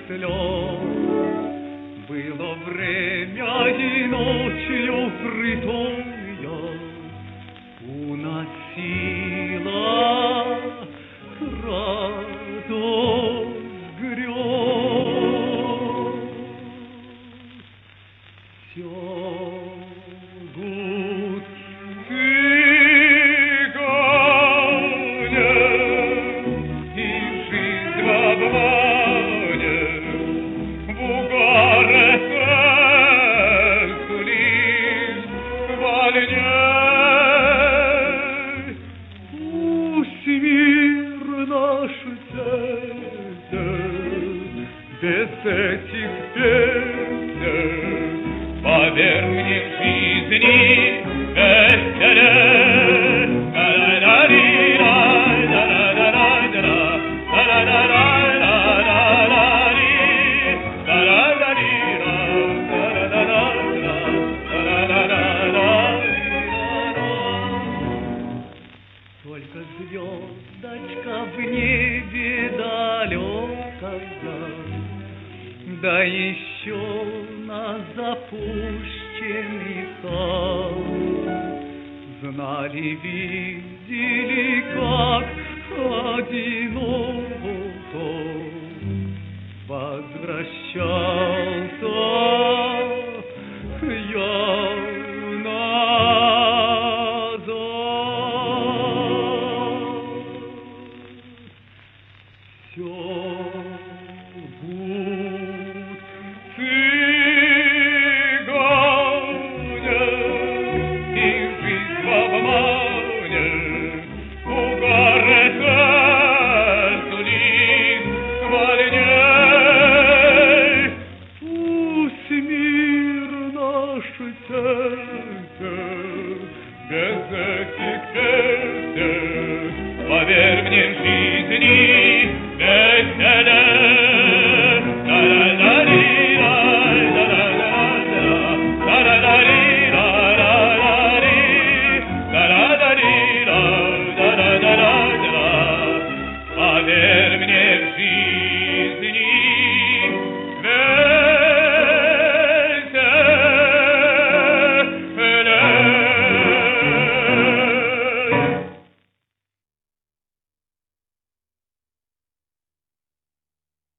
слез. Было время и ночью притомья уносила радость грез. Все без этих песен, поверь мне, в жизни веселее. Только звездочка в небе далекая, да еще на запущенный сон. Знали, видели, как одиноко возвращался я назад. Все